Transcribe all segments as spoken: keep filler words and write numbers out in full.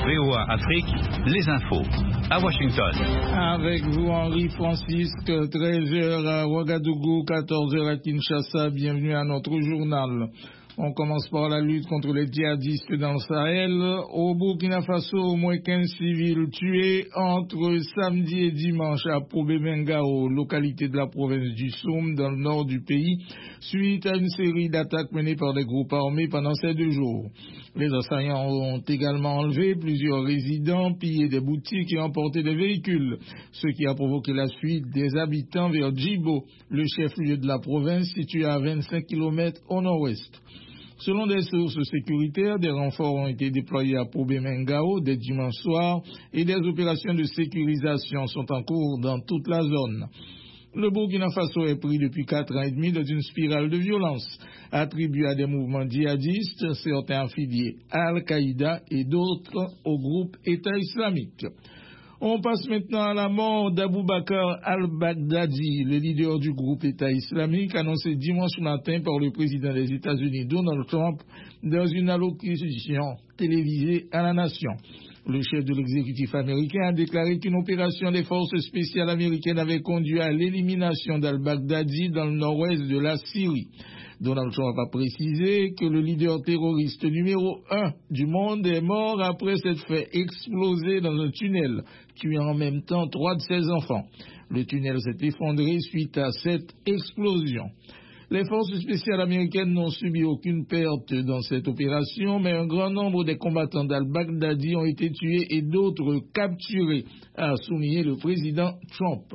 V O A Afrique, les infos. À Washington. Avec vous, Henri Francisque, treize heures à Ouagadougou, quatorze heures à Kinshasa. Bienvenue à notre journal. On commence par la lutte contre les djihadistes dans le Sahel. Au Burkina Faso, au moins quinze civils tués entre samedi et dimanche à Pobé-Mengao, localité de la province du Soum, dans le nord du pays, suite à une série d'attaques menées par des groupes armés pendant ces deux jours. Les assaillants ont également enlevé plusieurs résidents, pillé des boutiques et emporté des véhicules, ce qui a provoqué la fuite des habitants vers Djibo, le chef-lieu de la province situé à vingt-cinq kilomètres au nord-ouest. Selon des sources sécuritaires, des renforts ont été déployés à Pobé-Mengao dès dimanche soir et des opérations de sécurisation sont en cours dans toute la zone. Le Burkina Faso est pris depuis quatre ans et demi dans une spirale de violence attribuée à des mouvements djihadistes, certains affiliés à Al-Qaïda et d'autres au groupe État islamique. On passe maintenant à la mort d'Aboubacar al-Baghdadi, le leader du groupe État islamique, annoncé dimanche matin par le président des États-Unis Donald Trump dans une allocution télévisée à la nation. Le chef de l'exécutif américain a déclaré qu'une opération des forces spéciales américaines avait conduit à l'élimination d'al-Baghdadi dans le nord-ouest de la Syrie. Donald Trump a précisé que le leader terroriste numéro un du monde est mort après s'être fait exploser dans un tunnel, tuant en même temps trois de ses enfants. Le tunnel s'est effondré suite à cette explosion. Les forces spéciales américaines n'ont subi aucune perte dans cette opération, mais un grand nombre des combattants d'al-Baghdadi ont été tués et d'autres capturés, a souligné le président Trump.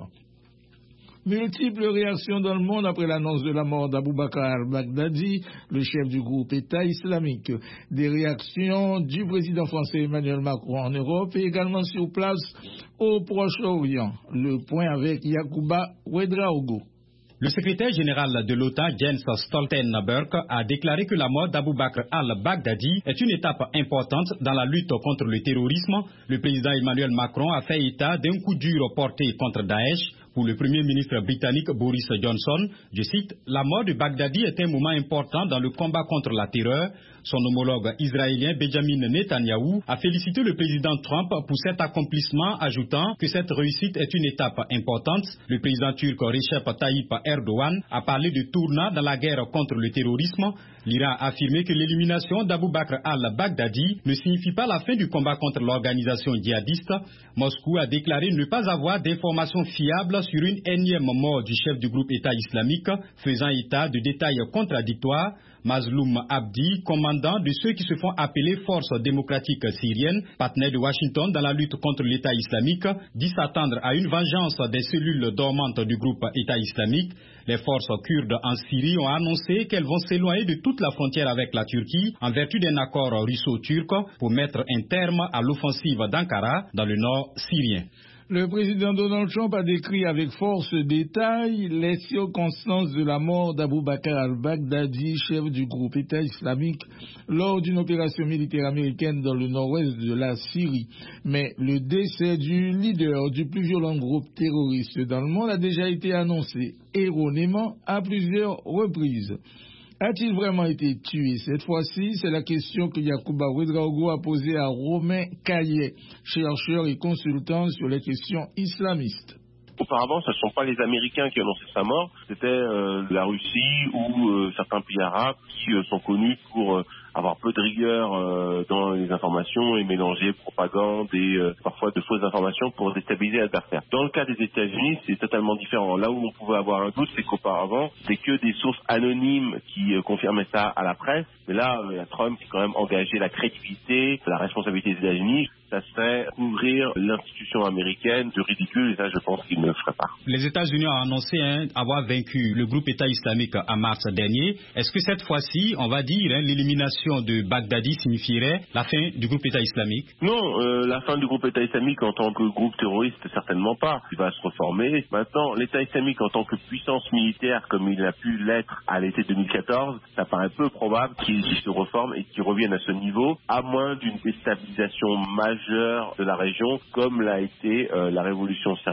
Multiples réactions dans le monde après l'annonce de la mort d'Aboubacar al-Baghdadi, le chef du groupe État islamique. Des réactions du président français Emmanuel Macron en Europe et également sur place au Proche-Orient. Le point avec Yacouba Ouedraogo. Le secrétaire général de l'OTAN, Jens Stoltenberg, a déclaré que la mort d'Aboubacar al-Baghdadi est une étape importante dans la lutte contre le terrorisme. Le président Emmanuel Macron a fait état d'un coup dur porté contre Daesh. Pour le Premier ministre britannique Boris Johnson, je cite, « La mort de Baghdadi est un moment important dans le combat contre la terreur. » Son homologue israélien Benjamin Netanyahou a félicité le président Trump pour cet accomplissement, ajoutant que cette réussite est une étape importante. Le président turc Recep Tayyip Erdogan a parlé de tournant dans la guerre contre le terrorisme. L'Iran a affirmé que l'élimination d'Aboubacar al-Baghdadi ne signifie pas la fin du combat contre l'organisation djihadiste. Moscou a déclaré ne pas avoir d'informations fiables sur une énième mort du chef du groupe État islamique, faisant état de détails contradictoires. Mazloum Abdi, commandant de ceux qui se font appeler Forces démocratiques syriennes, partenaire de Washington dans la lutte contre l'État islamique, dit s'attendre à une vengeance des cellules dormantes du groupe État islamique. Les forces kurdes en Syrie ont annoncé qu'elles vont s'éloigner de toute la frontière avec la Turquie en vertu d'un accord russo-turc pour mettre un terme à l'offensive d'Ankara dans le nord syrien. Le président Donald Trump a décrit avec force détail les circonstances de la mort d'Aboubacar al-Baghdadi, chef du groupe État islamique, lors d'une opération militaire américaine dans le nord-ouest de la Syrie. Mais le décès du leader du plus violent groupe terroriste dans le monde a déjà été annoncé erronément à plusieurs reprises. A-t-il vraiment été tué cette fois-ci? C'est la question que Yacouba Ouedraogo a posée à Romain Caillet, chercheur et consultant sur les questions islamistes. Auparavant, ce ne sont pas les Américains qui annonçaient sa mort, c'était euh, la Russie ou euh, certains pays arabes qui euh, sont connus pour euh, avoir peu de rigueur euh, dans les informations et mélanger propagande et euh, parfois de fausses informations pour déstabiliser l'adversaire. Dans le cas des États-Unis, c'est totalement différent. Là où on pouvait avoir un doute, c'est qu'auparavant, c'est que des sources anonymes qui euh, confirmaient ça à la presse. Mais là, il y a Trump qui a quand même engagé la crédibilité, la responsabilité des États-Unis. Ça serait couvrir l'institution américaine de ridicule, et ça, je pense qu'il ne le ferait pas. Les États-Unis ont annoncé hein, avoir vaincu le groupe État islamique en mars dernier. Est-ce que cette fois-ci, on va dire, hein, l'élimination de Baghdadi signifierait la fin du groupe État islamique? Non, euh, la fin du groupe État islamique en tant que groupe terroriste, certainement pas. Il va se reformer. Maintenant, l'État islamique en tant que puissance militaire, comme il a pu l'être à l'été deux mille quatorze, ça paraît peu probable qu'il se reforme et qu'il revienne à ce niveau, à moins d'une déstabilisation majeure de la région, comme l'a été euh, la révolution syrienne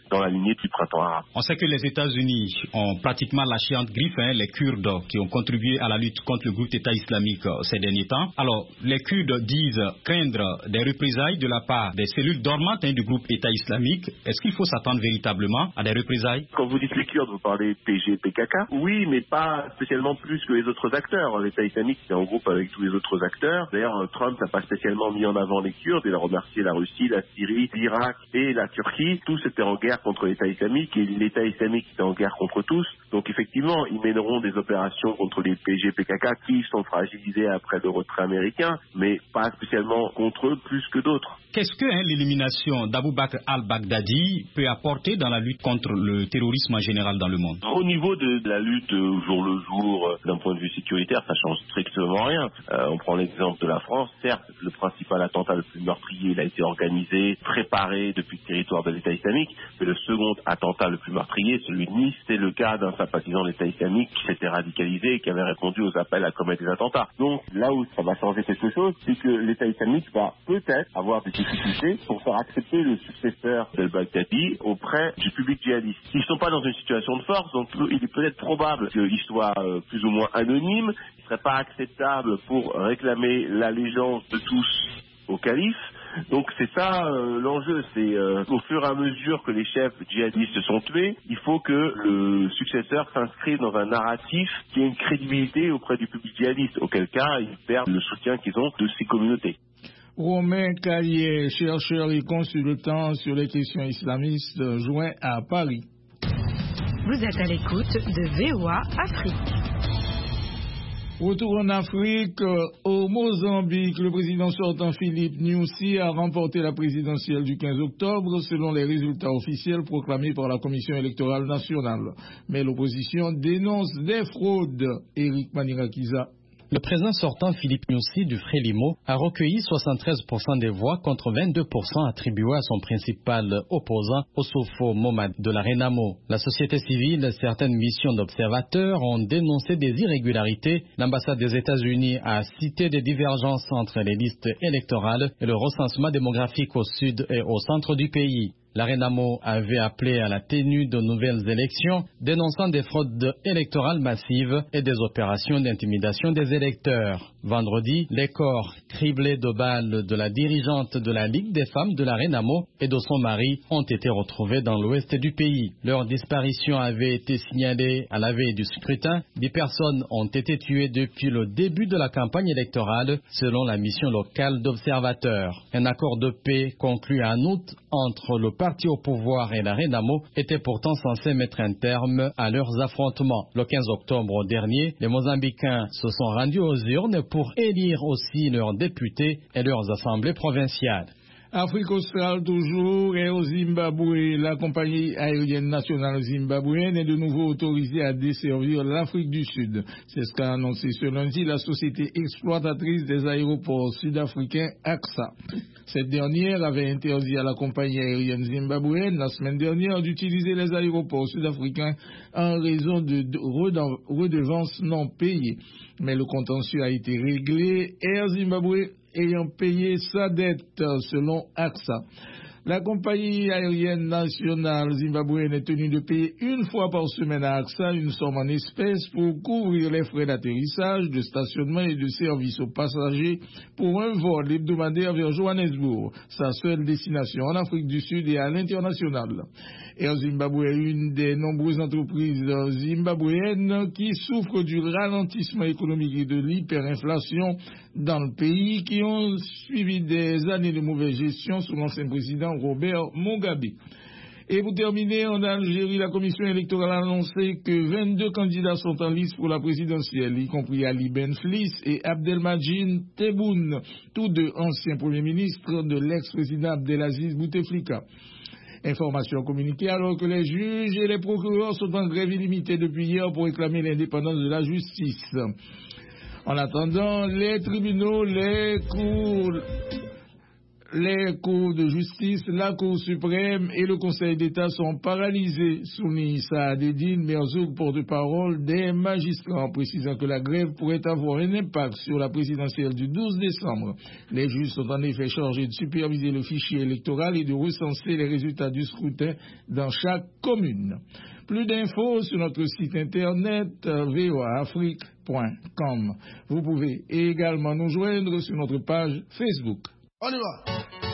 dans la lignée du printemps arabe. On sait que les États-Unis ont pratiquement la chiante griffe, hein, les Kurdes qui ont contribué à la lutte contre le groupe État islamique euh, ces derniers temps. Alors, les Kurdes disent craindre des représailles de la part des cellules dormantes hein, du groupe État islamique. Est-ce qu'il faut s'attendre véritablement à des représailles? Quand vous dites les Kurdes, vous parlez P G, P K K. Oui, mais pas spécialement plus que les autres acteurs. L'État islamique, c'est en groupe avec tous les autres acteurs. D'ailleurs, Trump n'a pas spécialement mis en avant les Kurdes. Il a remercié la Russie, la Syrie, l'Irak et la Turquie. Tous étaient en guerre contre l'État islamique et l'État islamique était en guerre contre tous. Donc effectivement, ils mèneront des opérations contre les P G, P K K qui sont fragilisés après le retrait américain, mais pas spécialement contre eux plus que d'autres. Qu'est-ce que hein, l'élimination d'Abou Bakr al-Baghdadi peut apporter dans la lutte contre le terrorisme en général dans le monde? Au niveau de, de la lutte au jour le jour, euh, d'un point de vue sécuritaire, ça change strictement rien. Euh, on prend l'exemple de la France. Certes, le principal attentat le plus meurtrier, il a été organisé, préparé depuis le territoire de l'État islamique, mais le second attentat le plus meurtrier, celui de Nice, c'est le cas d'un sympathisant de l'État islamique qui s'était radicalisé et qui avait répondu aux appels à commettre des attentats. Donc là où ça va changer quelque chose, c'est que l'État islamique va peut-être avoir des difficultés pour faire accepter le successeur de Baghdadi auprès du public djihadiste. Ils ne sont pas dans une situation de force, donc il est peut-être probable qu'il soit euh, plus ou moins anonyme, il ne serait pas acceptable pour réclamer l'allégeance de tous au calife. Donc c'est ça euh, l'enjeu, c'est euh, au fur et à mesure que les chefs djihadistes sont tués, il faut que le successeur s'inscrive dans un narratif qui ait une crédibilité auprès du public djihadiste, auquel cas ils perdent le soutien qu'ils ont de ces communautés. Romain Caillé, chercheur et consultant sur les questions islamistes, joint à Paris. Vous êtes à l'écoute de V O A Afrique. Retour en Afrique, au Mozambique, le président sortant Philippe Nyusi a remporté la présidentielle du quinze octobre selon les résultats officiels proclamés par la Commission électorale nationale. Mais l'opposition dénonce des fraudes. Éric Manirakiza. Le président sortant Philippe Nyusi du Frélimo a recueilli soixante-treize pour cent des voix contre vingt-deux pour cent attribués à son principal opposant, Osofo Momad de la Renamo. La société civile, certaines missions d'observateurs ont dénoncé des irrégularités. L'ambassade des États-Unis a cité des divergences entre les listes électorales et le recensement démographique au sud et au centre du pays. La Renamo avait appelé à la tenue de nouvelles élections, dénonçant des fraudes électorales massives et des opérations d'intimidation des électeurs. Vendredi, les corps criblés de balles de la dirigeante de la Ligue des femmes de la Renamo et de son mari ont été retrouvés dans l'ouest du pays. Leur disparition avait été signalée à la veille du scrutin. Dix personnes ont été tuées depuis le début de la campagne électorale, selon la mission locale d'observateurs. Un accord de paix conclu en août entre le parti au pouvoir et la Renamo était pourtant censé mettre un terme à leurs affrontements. Le quinze octobre dernier, les Mozambicains se sont rendus aux urnes pour élire aussi leurs députés et leurs assemblées provinciales. Afrique australe toujours et au Zimbabwe, la compagnie aérienne nationale zimbabwéenne est de nouveau autorisée à desservir l'Afrique du Sud. C'est ce qu'a annoncé ce lundi la société exploitatrice des aéroports sud-africains A X A. Cette dernière avait interdit à la compagnie aérienne zimbabwéenne la semaine dernière d'utiliser les aéroports sud-africains en raison de redevances non payées. Mais le contentieux a été réglé. Air Zimbabwe ayant payé sa dette selon A X A. La compagnie aérienne nationale zimbabwéenne est tenue de payer une fois par semaine à A X A une somme en espèces pour couvrir les frais d'atterrissage, de stationnement et de service aux passagers pour un vol hebdomadaire vers Johannesburg, sa seule destination en Afrique du Sud et à l'international. Air Zimbabwe est une des nombreuses entreprises zimbabwéennes qui souffrent du ralentissement économique et de l'hyperinflation dans le pays, qui ont suivi des années de mauvaise gestion sous l'ancien président Robert Mugabe. Et pour terminer, en Algérie, la commission électorale a annoncé que vingt-deux candidats sont en liste pour la présidentielle, y compris Ali Benflis et Abdelmadjid Tebboune, tous deux anciens premiers ministres de l'ex-président Abdelaziz Bouteflika. Information communiquée alors que les juges et les procureurs sont en grève illimitée depuis hier pour réclamer l'indépendance de la justice. En attendant, les tribunaux, les cours, les cours de justice, la Cour suprême et le Conseil d'État sont paralysés. Soumis à Adedine Merzoug, porte-parole des magistrats, en précisant que la grève pourrait avoir un impact sur la présidentielle du douze décembre. Les juges sont en effet chargés de superviser le fichier électoral et de recenser les résultats du scrutin dans chaque commune. Plus d'infos sur notre site internet v o a afrique point com. Vous pouvez également nous joindre sur notre page Facebook. On y va.